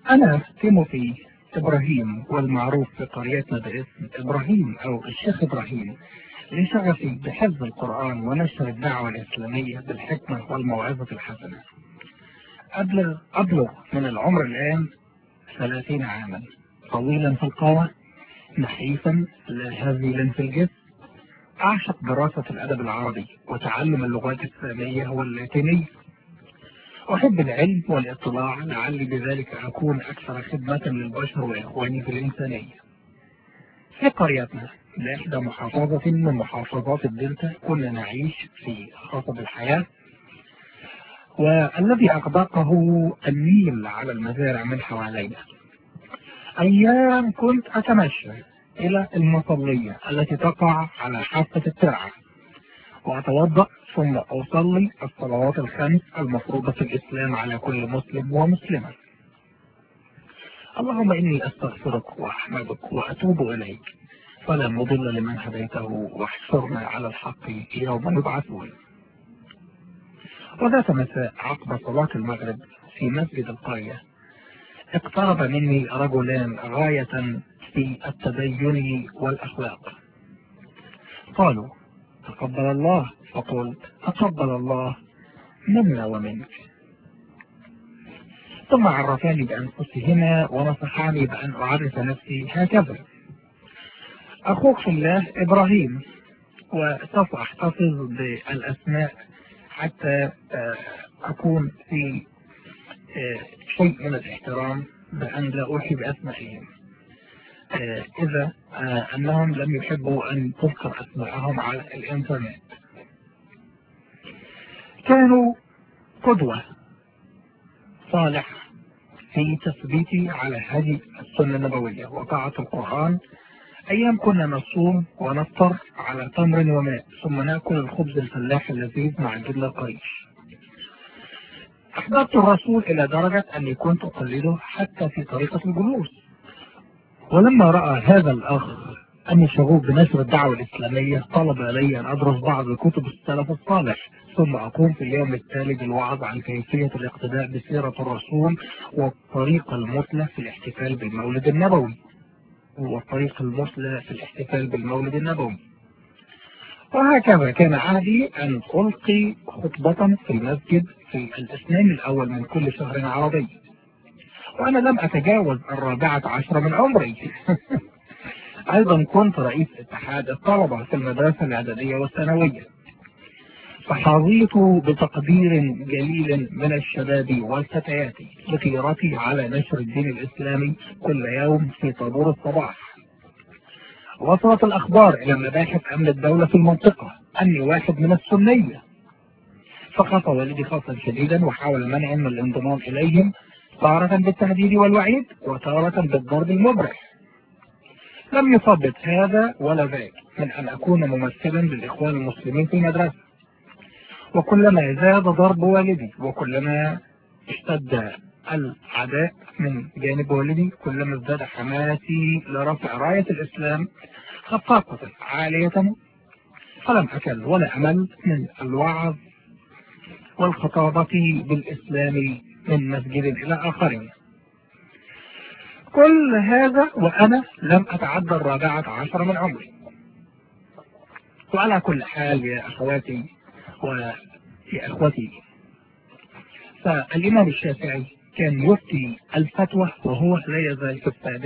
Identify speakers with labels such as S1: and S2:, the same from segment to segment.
S1: أنا تيموثي إبراهيم، والمعروف في قريتنا باسم إبراهيم أو الشيخ إبراهيم، لشغفي بحفظ القرآن ونشر الدعوة الإسلامية بالحكمة والموعظة الحسنة. أبلغ من العمر الآن 30 عاما، طويلا في القامة، نحيفا هزيلا في الجسم. أعشق دراسة الأدب العربي وتعلم اللغات السامية واللاتينية. أحب العلم والاطلاع، لعلي بذلك أكون أكثر خدمة للبشر وإخواني في الإنسانية. في قريتنا بإحدى محافظة من محافظات الدلتا كنا نعيش في خطب الحياة، والذي أغدقه النيل على المزارع من حوالينا. أيام كنت أتمشى إلى المصلية التي تقع على حافة الترعة وأتوضأ، ثم أصلي الصلوات الخمس المفروضة في الإسلام على كل مسلم ومسلمة. اللهم إني أستغفرك وأحمدك وأتوب إليك، فلا مضل لمن هديته، واحشرنا على الحق يوم يبعثون. وذات مساء عقب صلاة المغرب في مسجد القرية اقترب مني رجلان غاية في التدين والأخلاق. قالوا: تقبل الله. فقلت: تقبل الله منا ومنك. ثم عرفاني بأنفسهما ونصحاني بأن أعرف نفسي هكذا: أخوك في الله إبراهيم. وسوف أحتفظ بالأسماء حتى أكون في شيء من الاحترام بأن لا أوحي بأسمائهم، إذا أنهم لم يحبوا أن تذكر أسمائهم على الإنترنت. كانوا قدوة صالحة في تثبيتي على هذه السنة النبوية وطاعة القرآن. أيام كنا نصوم ونفطر على تمر وماء، ثم نأكل الخبز الفلاح اللذيذ مع الجبنة القريش. أحببت الرسول إلى درجة أني كنت أقلده حتى في طريقة الجلوس. ولما رأى هذا الأخ أني شغوف بنشر الدعوة الإسلامية، طلب لي أن أدرس بعض كتب السلف الصالح، ثم أقوم في اليوم التالي بالوعظ عن كيفية الاقتداء بسيرة الرسول والطريقة المثلى في الاحتفال بالمولد النبوي. وهكذا كان عادي أن ألقي خطبة في المسجد في الاثنين الأول من كل شهر عربي، وأنا لم أتجاوز 14 من عمري. أيضا كنت رئيس اتحاد الطلبة في المدرسة الإعدادية والثانوية، فحظيت بتقدير جليل من الشباب والفتيات لغيرتي على نشر الدين الإسلامي كل يوم في طابور الصباح. وصلت الأخبار إلى مباحث أمن الدولة في المنطقة أني واحد من السنية، فخاف والدي خوفا شديدا وحاول منعي من الانضمام إليهم، تارة بالتهديد والوعيد وتارة بالضرب المبرح. لم يثبت هذا ولا ذاك من أن أكون ممثلا للإخوان المسلمين في المدرسة، وكلما زاد ضرب والدي وكلما اشتد العداء من جانب والدي، كلما ازداد حماسي لرفع راية الإسلام خفاقة عالية. فلم أكل ولا أمل من الوعظ والخطابة بالإسلام من مسجد إلى آخرين. كل هذا وأنا لم أتعدى 14 من عمري. وعلى كل حال يا أخواتي ويا أخوتي، فالإمام الشافعي كان يفتي الفتوى وهو لا يزال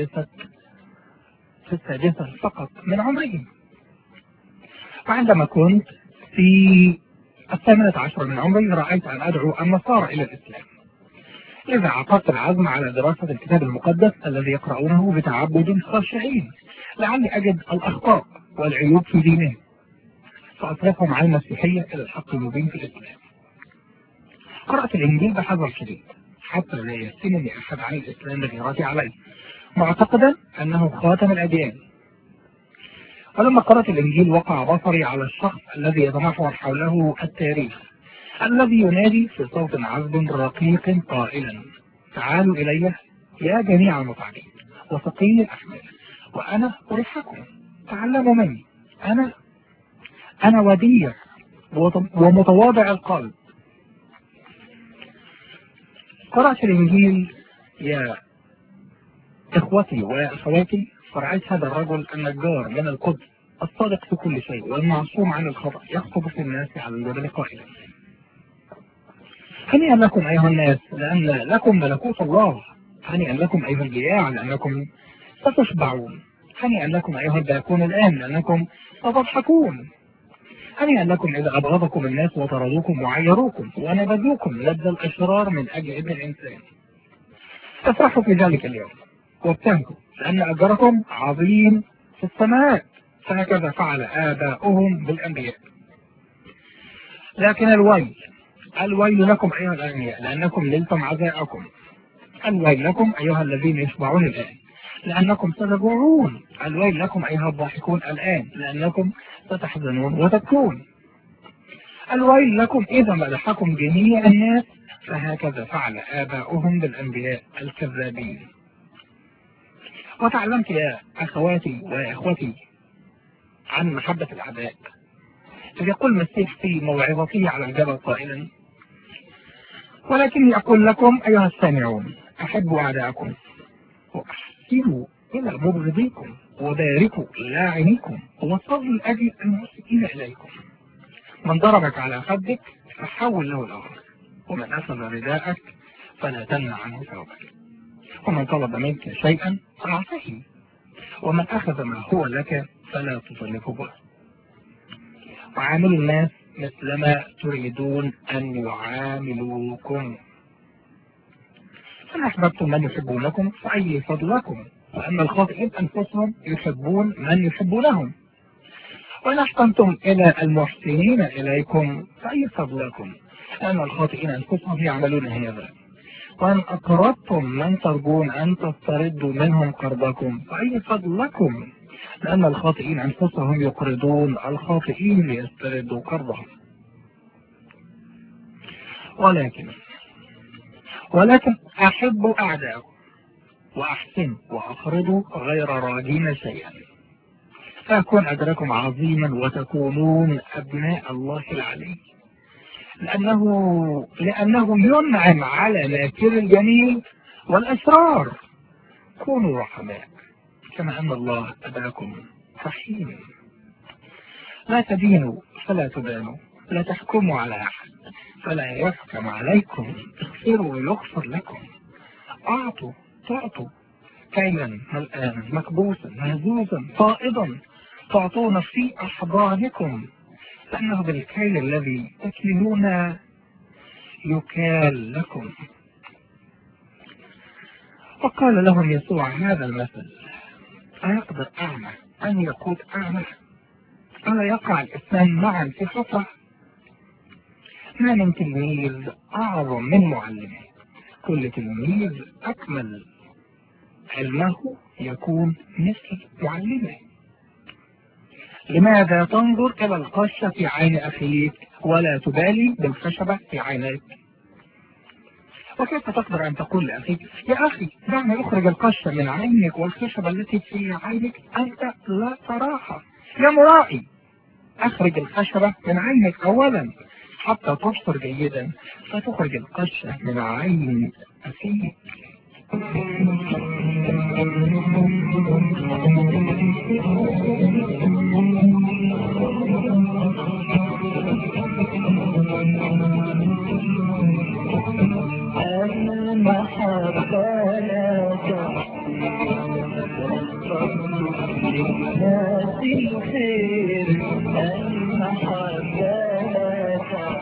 S1: في السادسة فقط من عمره. وعندما كنت في 18 من عمري رأيت أن أدعو النصارى إلى الإسلام، إذا عقدت العزم على دراسة الكتاب المقدس الذي يقرؤونه بتعبد خاشعين، لعلي أجد الأخطاء والعيوب في دينهم فأصرفهم عن المسيحية إلى الحق المبين في الإسلام. قرأت الإنجيل بحذر شديد حتى لا يفتنني أحد عن الإسلام بغيرتي عليه، معتقدا أنه خاتم الأديان. ولما قرأت الإنجيل وقع بصري على الشخص الذي يتمحور حوله التاريخ، الذي ينادي في صوت عذب رقيق قائلا: تعالوا إلي يا جميع المتعبين وثقيل الأحمال وأنا أريحكم، تعلموا مني، أنا وديع ومتواضع القلب. قرأت الإنجيل يا إخوتي وأخواتي، فرأيت هذا الرجل النجار من القدس الصادق في كل شيء والمعصوم عن الخطأ يخطب في الناس على الجبل قائلا: هنيئا لكم أيها الناس لأن لكم ملكوت الله. هنيئا لكم أيها الجياع لأنكم ستشبعون. هنيئا لكم أيها الباكون الآن لأنكم ستضحكون. هنيئا لكم إذا أبغضكم الناس وطردوكم وعيروكم ونبذوكم لدى الأشرار من أجل ابن الإنسان. افرحوا في ذلك اليوم وابتهجوا لأن أجركم عظيم في السماء، فهكذا فعل آباؤهم بالأنبياء. لكن الويل لكم أيها الأغنياء لأنكم نلتم عزاءكم. الويل لكم أيها الذين يشبعون الآن لأنكم ستجوعون. الويل لكم أيها الضاحكون الآن لأنكم ستحزنون وتبكون. الويل لكم إذا مدحكم جميع الناس، فهكذا فعل آباؤهم بالأنبياء الكذابين. وتعلمت يا أخواتي وإخوتي عن محبة الأعداء. يقول المسيح في موعظته على الجبل قائلا: ولكني أقول لكم أيها السامعون أحبوا أعداءكم وأحسنوا إلى مبغضيكم وباركوا لاعنيكم وصلوا لأجل المسيئين إليكم. من ضربك على خدك فحول له الآخر، ومن أخذ رداءك فلا تمنع عنه ثوبك، ومن طلب منك شيئا فأعطه، ومن أخذ ما هو لك فلا تطلقه به. وعاملوا الناس مثلما تريدون أن يعاملوكم. فإن أحببتم من يحبونكم فأي فضلكم، وأما الخاطئين أنفسهم يحبون من يحبونهم. وإن أحسنتم إلى المحسنين إليكم فأي فضلكم، لأن الخاطئين أنفسهم يعملون هذا. وإن أقرضتم من ترجون أن تستردوا منهم قرضكم فأي فضلكم، لأن الخاطئين أنفسهم يقرضون الخاطئين ليستردوا قرضهم. ولكن أحبوا أعداءكم وأحسنوا وأقرضوا غير راجين شيئا، فيكون أجركم عظيما وتكونون أبناء الله العلي، لأنه ينعم على ماكر الجميل والأسرار. كونوا رحماء كما أن الله أباكم رحيم. لا تدينوا فلا تدانوا، لا تحكموا على أحد فلا يحكم عليكم، اغفروا ويغفر لكم، أعطوا تعطوا، كيلا ملآنا مكبوسا مهزوزا فائضا تعطون في أحضانكم، لأنه بالكيل الذي تكللون يكال لكم. وقال لهم يسوع هذا المثل: أيقدر أعمى أن يقود أعمى؟ ألا يقع الاثنان معا في خطأ؟ ما من تلميذ أعظم من معلمه، كل تلميذ أكمل علمه يكون مثل معلمه. لماذا تنظر إلى القشة في عين أخيك ولا تبالي بالخشبة في عينيك؟ وكيف تقدر أن تقول لأخيك: يا أخي دعني أخرج القشة من عينك والخشبة التي في عينك أنت لا تراها؟ يا مرائي، أخرج الخشبة من عينك أولا حتى تبصر جيدا، فتخرج القشة من عين أخيك.
S2: المحبة لا ناس الخير، المحبة لا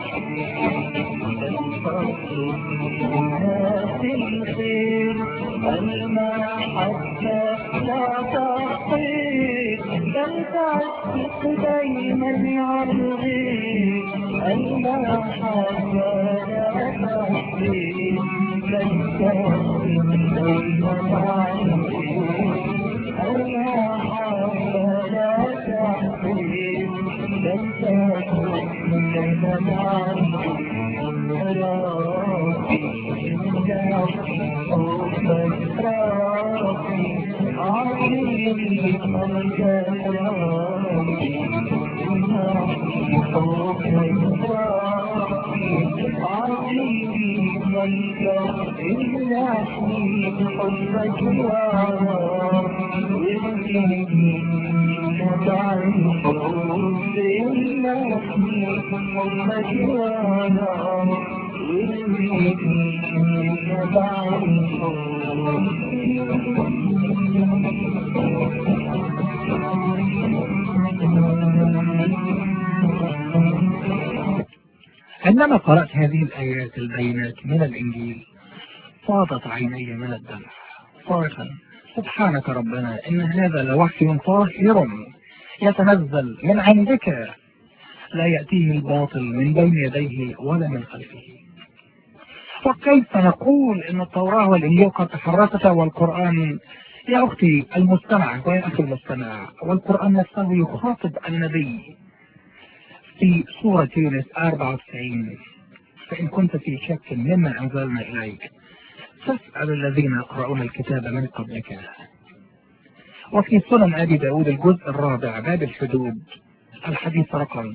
S2: ناس الخير، المحبة لا تحقيق، بل تعشق دايما يعرضيك. المحبة لا تحقيق بل تعشق دايما يعرضيك. المحبة لا تحقيق بل تعشق دايما يعرضيك.
S1: عندما قرأت هذه الآيات البينات من الإنجيل فاضت عيني من الدمع صارخا سبحانك ربنا إن هذا لوحي طاهر يتنزل من عندك لا يأتيه الباطل من بين يديه ولا من خلفه. وكيف نقول إن التوراة والإنجيل قد تحركتا والقرآن يا أختي المستمع ويا أخي المستمع والقرآن نفسه يخاطب النبي في سورة يونس 94 فإن كنت في شك مما أنزلنا إليك فاسأل الذين يقرؤون الكتاب من قبلك. وفي سنن أبي داود الجزء الرابع باب الحدود الحديث رقم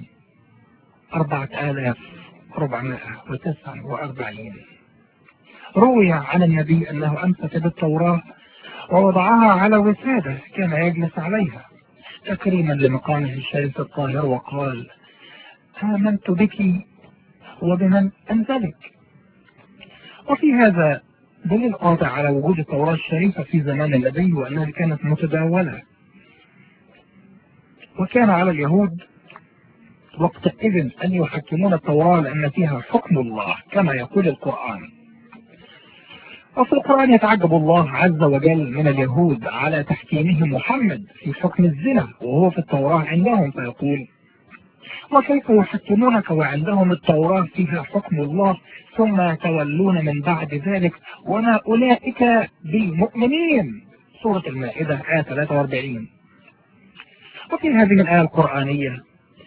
S1: 4449 روي عن النبي أنه أمسك بالتوراة ووضعها على وسادة كان يجلس عليها تكريما لمقامه الشريف الطاهر وقال آمنت بك وبمن أنزلك. وفي هذا دليل قاطع على وجود التوراة الشريفة في زمان النبي وأنها كانت متداولة وكان على اليهود وقتئذ أن يحكمون التوراة لأن فيها حكم الله كما يقول القرآن. وفي القرآن يتعجب الله عز وجل من اليهود على تحكيمهم محمد في حكم الزنا وهو في التوراة عندهم فيقول وكيف يحكمونك وعندهم التوراة فيها حكم الله ثم يتولون من بعد ذلك وما أولئك بالمؤمنين. سورة المائدة آية 43. وفي هذه الآية القرآنية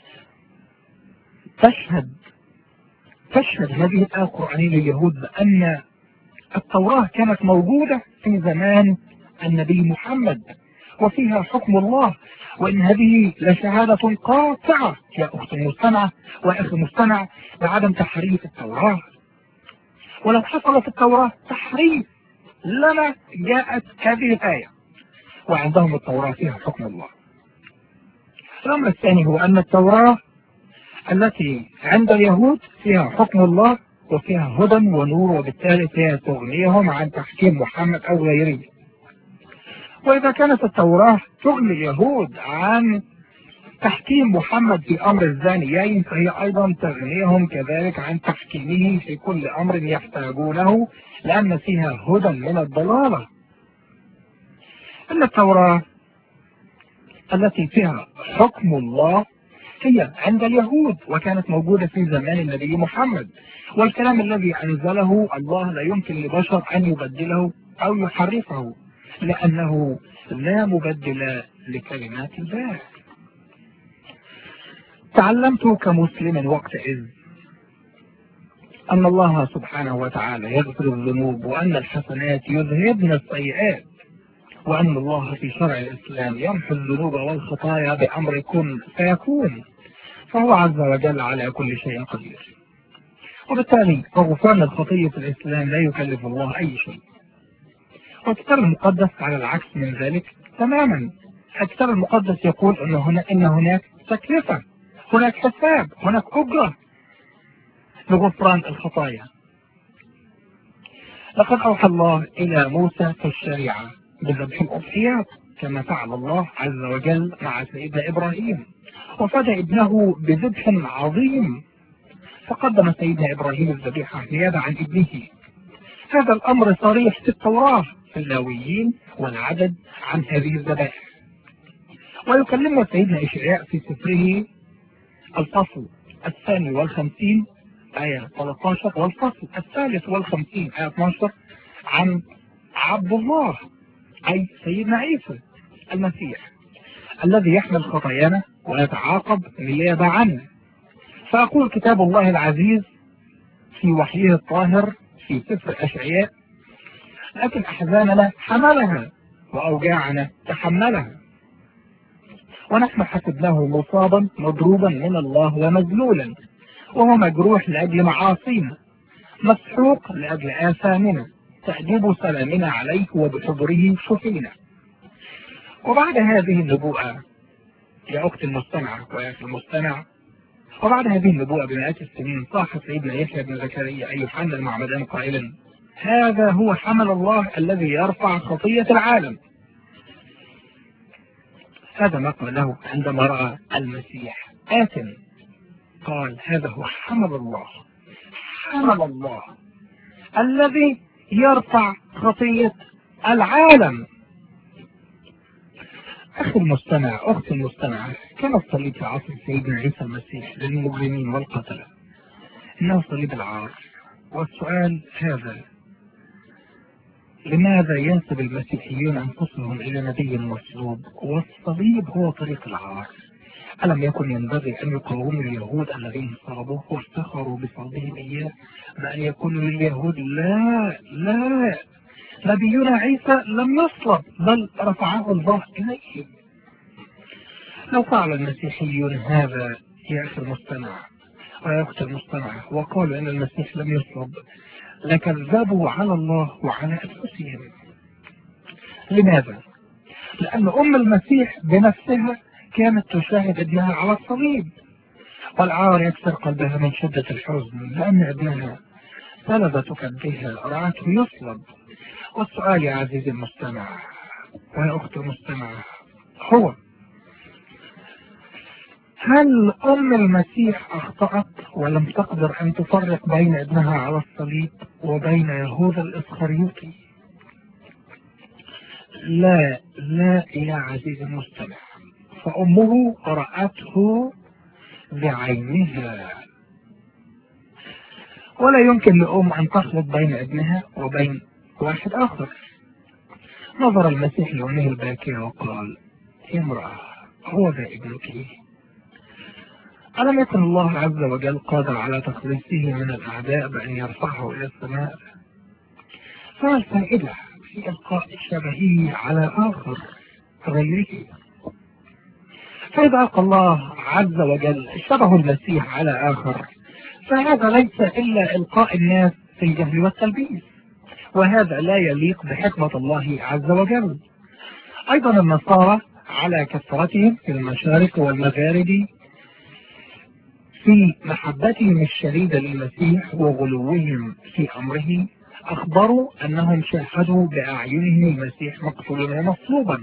S1: تشهد هذه الآية القرآنية لليهود بأن التوراة كانت موجودة في زمان النبي محمد وفيها حكم الله وإن هذه لشهادة قاطعة يا أخت المستمع وأخي المستمع بعدم تحريف التوراة. ولو حصل في التوراة تحريف لما جاءت هذه الآية وعندهم التوراة فيها حكم الله. الأمر الثاني هو أن التوراة التي عند اليهود فيها حكم الله وفيها هدى ونور وبالتالي فيها تغنيهم عن تحكيم محمد أو غيره. وإذا كانت التوراة تغني اليهود عن تحكيم محمد في أمر الزانيين فهي أيضا تغنيهم كذلك عن تحكيمه في كل أمر يحتاجونه لأن فيها هدى من الضلالة. أن التوراة التي فيها حكم الله هي عند اليهود وكانت موجودة في زمان النبي محمد والكلام الذي أنزله الله لا يمكن لبشر أن يبدله أو يحرفه لأنه لا مبدل لكلمات الله. تعلمت كمسلم وقتئذ أن الله سبحانه وتعالى يغفر الذنوب وأن الحسنات يذهبن السيئات وأن الله في شرع الإسلام يمحو الذنوب والخطايا بأمر كن فيكون فهو عز وجل على كل شيء قدير. وبالتالي غفران الخطية في الإسلام لا يكلف الله أي شيء. والكتاب المقدس على العكس من ذلك تماما. الكتاب المقدس يقول إن هناك تكلفة هناك حساب هناك أجرة لغفران الخطايا. لقد أوحى الله إلى موسى في الشريعة بذبح الأضحيات كما فعل الله عز وجل مع سيدنا إبراهيم وفدى ابنه بذبح عظيم فقدم سيدنا إبراهيم الذبيحة نيابة عن ابنه. هذا الأمر صريح في التوراة في اللاويين والعدد عن هذه الذبائح. ويكلمنا سيدنا إشعياء في سفره الفصل 52 آية 13 والفصل 53 آية 12 عن عبد الله أي سيدنا عيسى المسيح الذي يحمل خطايانا ويتعاقب نيابة عنه. فأقول كتاب الله العزيز في وحيه الطاهر في سفر أشعياء لكن أحزاننا حملها وأوجاعنا تحملها ونحن حسبناه مصابا مضروبا من الله ومذلولا وهو مجروح لأجل معاصينا مسحوق لأجل آثامنا، تأديب سلامنا عليه وبحضره شفينا. وبعد هذه النبوءة يا أخت المستمعة ويا أخي المستمع، وبعد هذه النبوءة بمئات السنين صاح سيدنا يحيى بن زكريا أي يوحنا المعمدان قائلا: هذا هو حمل الله الذي يرفع خطية العالم. هذا ما قاله عندما رأى المسيح آت، قال: هذا هو حمل الله، حمل الله الذي يرفع خطية العالم. أخي المستمع، أختي المستمعة، كان الصليب في عصر سيدنا عيسى المسيح للمجرمين والقتلة إنه صليب العار. والسؤال هذا: لماذا ينسب المسيحيون أنفسهم إلى نبي مصلوب والصليب هو طريق العار؟ ألم يكن ينبغي أن يقاوموا اليهود الذين صلبوه وافتخروا بصلبهم إياه بأن يكونوا لليهود لا لا، نبينا عيسى لم يصلب بل رفعه الله إليه. لو فعل المسيحيون هذا يا أخي المستمع ويا أختي المستمعة وقالوا أن المسيح لم يصلب لكذبوا على الله وعلى أنفسهم. لماذا؟ لأن أم المسيح بنفسها كانت تشاهد ابنها على الصليب، والعار يكسر قلبها من شدة الحزن لأن ابنها سلبت كبدها رأته يصلب. والسؤال يا عزيزي المستمع ويا أختي المستمعة هو: هل أم المسيح أخطأت ولم تقدر أن تفرق بين ابنها على الصليب وبين يهوذا الإسخريوطي؟ لا لا يا عزيزي المستمع، فأمه رأته بعينها، ولا يمكن لأم أن تخلط بين ابنها وبين واحد آخر. نظر المسيح لأمه الباكية وقال: يا امرأة، هو ذا ابنك. ألم يكن الله عز وجل قادر على تخليصه من الأعداء بأن يرفعه إلى السماء؟ فما الفائدة في إلقاء شبهه على آخر غيره؟ فإذا ألقى الله عز وجل شبه المسيح على آخر فهذا ليس إلا إلقاء الناس في الجهل والتلبيس، وهذا لا يليق بحكمة الله عز وجل. أيضا النصارى على كثرتهم في المشارق والمغارب في محبتهم الشديدة للمسيح وغلوهم في أمره أخبروا أنهم شاهدوا بأعينهم المسيح مقتولا ومصلوبا.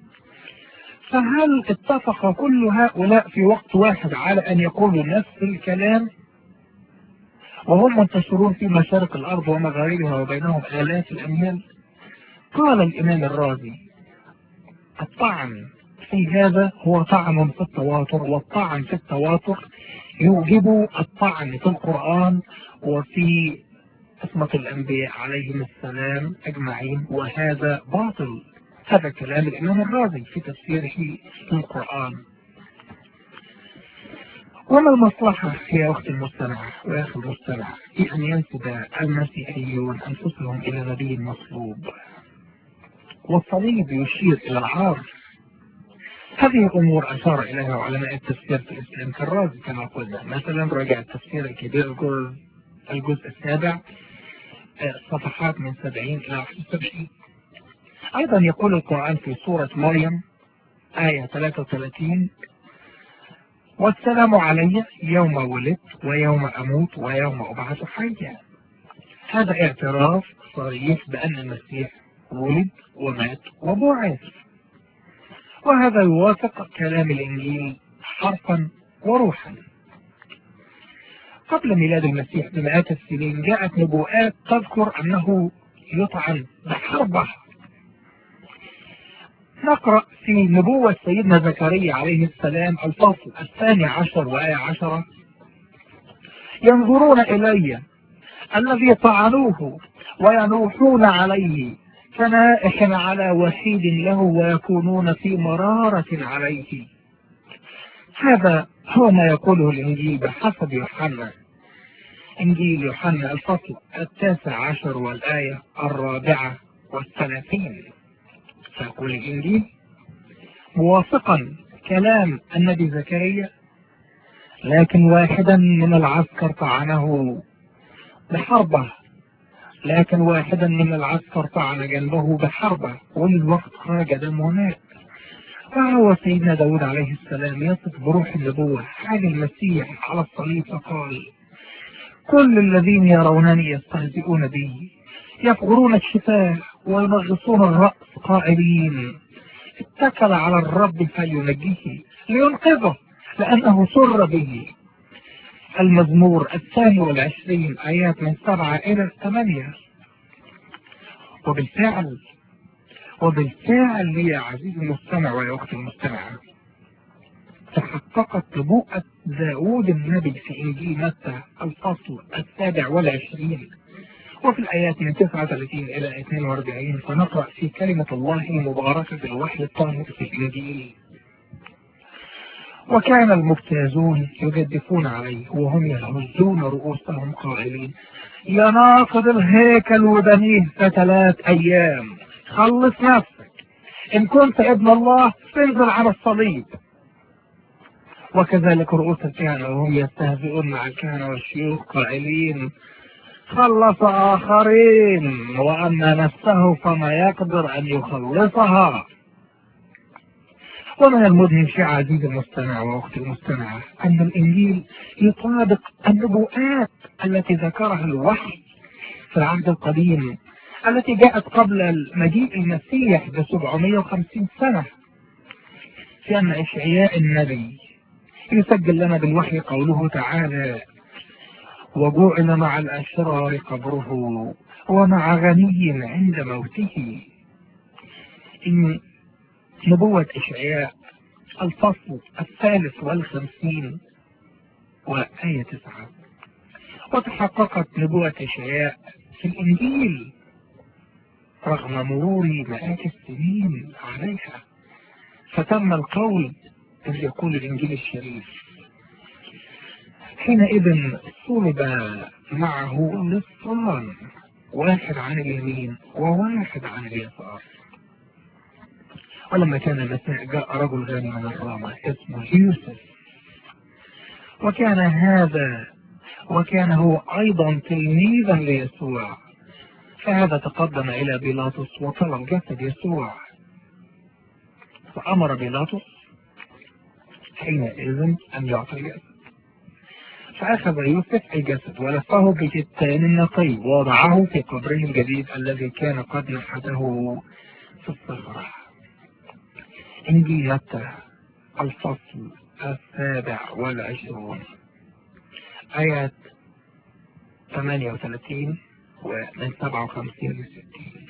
S1: فهل اتفق كل هؤلاء في وقت واحد على أن يقولوا نفس الكلام وهم منتشرون في مشارق الأرض ومغاربها وبينهم آلاف الأميال؟ قال الإمام الرازي: الطعن في هذا هو طعن في التواتر، والطعن في التواتر يوجب الطعن في القرآن وفي اسمة الأنبياء عليهم السلام أجمعين، وهذا باطل. هذا كلام الإمام الرازي في تفسيره للقرآن. وما المصلحة يا أختي المستمعة ويا أخي المستمع في أن ينسب المسيحيون أنفسهم إلى نبي مصلوب والصليب يشير إلى العار؟ هذه الأمور أشار إليها علماء التفسير في الإسلام كالرازي كما قلنا. مثلا راجع التفسير الكبير الجزء السابع صفحات من 70 إلى 71. أيضا يقول القرآن في سورة مريم آية 33: والسلام علي يوم ولدت ويوم أموت ويوم أبعث حيا. هذا اعتراف صريح بأن المسيح ولد ومات وبعث، وهذا يوافق كلام الإنجيل حرفا وروحا. قبل ميلاد المسيح بمئات السنين جاءت نبوءات تذكر أنه يطعن بحربة. نقرأ في نبوة سيدنا زكريا عليه السلام الفصل 12 وآية 10: ينظرون إلي الذي طعنوه وينوحون عليه كنائح على وحيد له ويكونون في مرارة عليه. هذا هو ما يقوله الإنجيل بحسب يوحنا، إنجيل يوحنا الفصل 19 والآية 34. فيقول الإنجيل موافقا كلام النبي زكريا: لكن واحدا من العسكر طعنه بحربه، لكن واحدا من العسكر طعن جنبه بحربه وللوقت خرج دم ومات. فهو سيدنا داود عليه السلام يصف بروح النبوة حال المسيح على الصليب فقال: كل الذين يرونني يستهزئون بي، يفغرون الشفاه ويمغصون الرأس قائلين: اتكل على الرب فلينجيه لينقذه لأنه سر به. المزمور 22 آيات من 7 إلى 8. وبالفعل يا عزيزي المستمع ويا أختي المستمعة، تحققت نبوءة داود النبي في إنجيل متى الفصل 27 وفي الآيات من 39 إلى 42. فنقرأ في كلمة الله المباركة في الوحي الطاهر في الإنجيل: وكان المجتازون يجدفون عليه وهم يهزون رؤوسهم قائلين: يا ناقض الهيكل وبنيه في 3 أيام خلص نفسك، إن كنت ابن الله انزل على الصليب. وكذلك رؤوس الكهنة وهم يستهزئون مع الكهنة والشيوخ قائلين: خلص آخرين وأما نفسه فما يقدر أن يخلصها. ومن المدهش يا عزيزي المستمع وأختي المستمعة أن الإنجيل يطابق النبوءات التي ذكرها الوحي في العهد القديم التي جاءت قبل مجيء المسيح ب750 سنة، في أن إشعياء النبي يسجل لنا بالوحي قوله تعالى: وجعل مع الأشرار قبره ومع غني عند موته. إن نبوة إشعياء الفصل 53 وآية 9. وتحققت نبوة إشعياء في الإنجيل رغم مرور مئات السنين عليها، فتم القول إذ يقول الإنجيل الشريف: حينئذ صلب معه لصان، واحد عن اليمين وواحد عن اليسار. ولما كان المسيح جاء رجل غني من الرامة اسمه يوسف، وكان هو أيضا تلميذا ليسوع، فهذا تقدم إلى بيلاطس وطلب جسد يسوع، فأمر بيلاطس حينئذ أن يعطي الجسد. فأخذ يوسف الجسد ولفه بكتان نقي ووضعه في قبره الجديد الذي كان قد نحته في الصخرة. إنجيل متى الفصل 27 آيات 38 ومن 57 ل 60.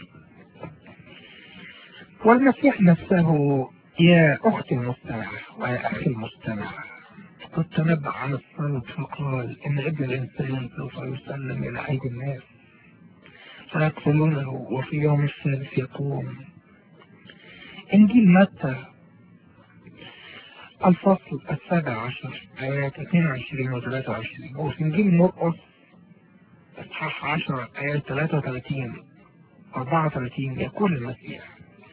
S1: والمسيح نفسه يا أختي المستمعة ويا أخي المستمع قد تنبأ عن الصلب فقال: إن ابن الإنسان سوف يسلم إلى أيدي الناس فيقتلونه وفي يوم الثالث يقوم. إنجيل متى الفصل 17 آيات 22 و 23. وفي إنجيل مرقس إصحاح 10 آيات 33 34 يقول المسيح: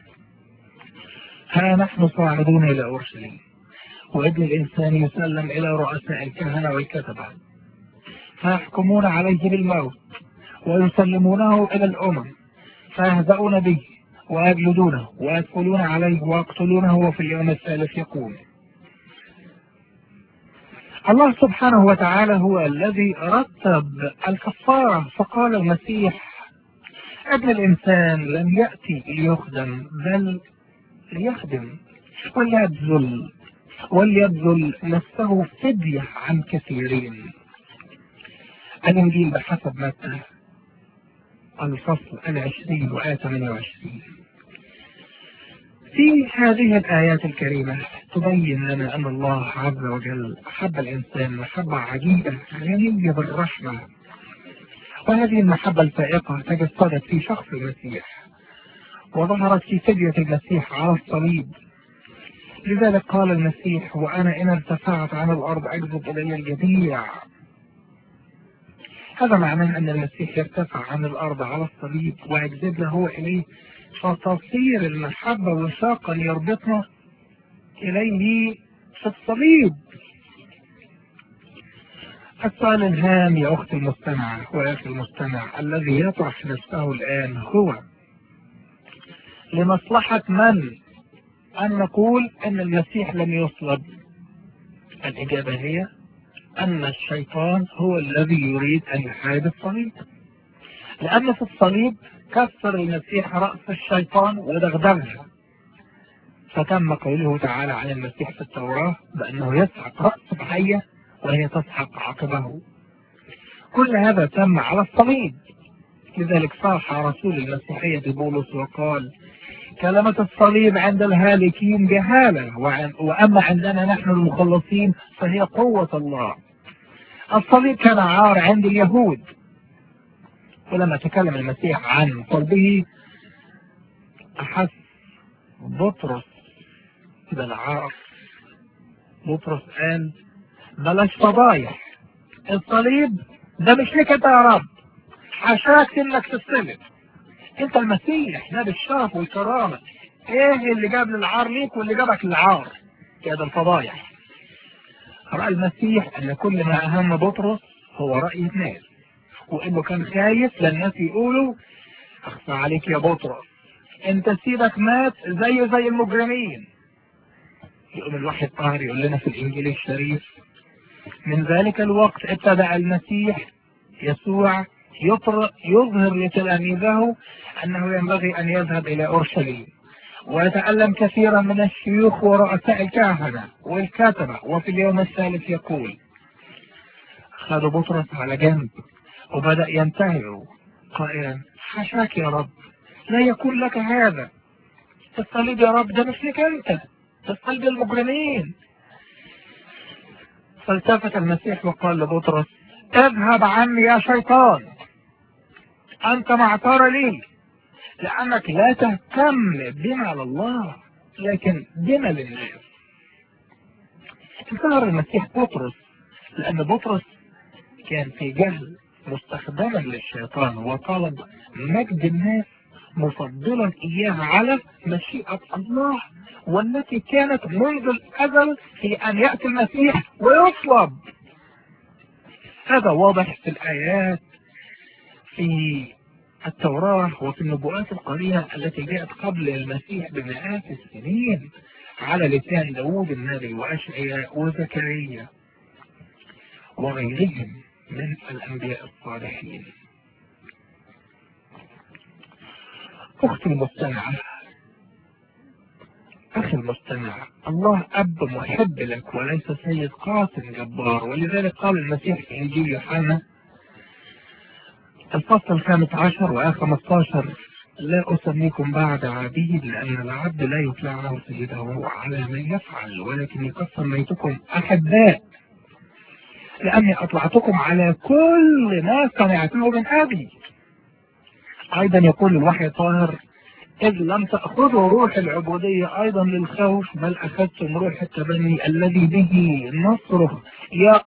S1: ها نحن صاعدون إلى أورشليم وابن الإنسان يسلم إلى رؤساء الكهنة والكتبة فيحكمون عليه بالموت ويسلمونه إلى الأمم فيهزؤون به ويجلدونه ويدخلون عليه ويقتلونه وفي اليوم الثالث يقوم. الله سبحانه وتعالى هو الذي رتب الكفارة، فقال المسيح: ابن الإنسان لم يأتي ليخدم بل ليخدم وليبذل نفسه فدية عن كثيرين. الإنجيل بحسب متى الفصل 20 وآية 28. في هذه الآيات الكريمة تبين لنا أن الله عز وجل أحب الإنسان محبة عجيبة غنية بالرحمة، وهذه المحبة الفائقة تجسدت في شخص المسيح وظهرت في فدية المسيح على الصليب. لذلك قال المسيح: وأنا إن ارتفعت عن الأرض أجذب إلي الجميع. هذا معناه أن المسيح يرتفع عن الأرض على الصليب ويجذبنا هو إليه، فتصير المحبة وثاقا يربطنا إليه في الصليب. السؤال الهام يا أختي المستمعة وأخي المستمع الذي يطرح نفسه الآن هو: لمصلحة من أن نقول أن المسيح لم يصلب؟ الإجابة هي أن الشيطان هو الذي يريد أن يحارب الصليب، لأن في الصليب كسر المسيح رأس الشيطان ودغدغها، فتم قوله تعالى عن المسيح في التوراة بأنه يسحق رأس الحية وهي تسحق عقبه. كل هذا تم على الصليب. لذلك صاح رسول المسيحية بولس وقال: كلمة الصليب عند الهالكين جهالة، وأما عندنا نحن المخلصين فهي قوة الله. الصليب كان عار عند اليهود، ولما تكلم المسيح عن صلبه أحس بطرس بالعار. بطرس قال: بلاش فضايح، الصليب ده مش لك انت يا رب، حاشاك انك تتصلب، انت المسيح نبي الشرف والكرامة، ايه اللي جاب للعار ليك واللي جابك للعار؟ يا ده الفضايح. رأى المسيح ان كل ما اهم بطرس هو رأي الناس، وانه كان خايف للناس يقولوا: اخفى عليك يا بطرس، انت سيدك مات زي المجرمين. يقوم الوحي الطاهر يقول لنا في الانجيل الشريف: من ذلك الوقت ابتدأ المسيح يسوع يظهر لتلاميذه أنه ينبغي أن يذهب إلى أورشليم ويتألم كثيرا من الشيوخ ورؤساء الكهنة والكتبة، وفي اليوم الثالث يقول. خدوا بطرس على جنب وبدأ ينتهر قائلا: حاشاك يا رب، لا يكون لك هذا، الصليب يا رب ده مش لك أنت، الصليب المجرمين. فالتفت المسيح وقال لبطرس: اذهب عني يا شيطان، أنت معتار لي، لأنك لا تهتم بما لله لكن بما للناس. انتهر المسيح بطرس لأن بطرس كان في جهل مستخدما للشيطان وطلب مجد الناس مفضلا إياها على مشيئة الله، والتي كانت منذ الأزل في أن يأتي المسيح ويصلب. هذا واضح في الآيات في التوراة وفي النبوءات القديمة التي جاءت قبل المسيح بمئات السنين على لسان داوود النبي وأشعياء وزكريا وغيرهم من الأنبياء الصالحين. أختي المستمعة، أخي المستمع، الله أب محب لك وليس سيد قاسم جبار، ولذلك قال المسيح في إنجيل يوحنا الفصل 15 وآية 15: لا أسميكم بعد عبيد، لأن العبد لا يطلع له سيده على ما يفعل، ولكني قد سميتكم أحباء، لأني أطلعتكم على كل ما سمعته من أبي. أيضا يقول الوحي الطاهر: إذ لم تأخذوا روح العبودية أيضا للخوف، بل أخذتم روح التبني الذي به نصرخ: يا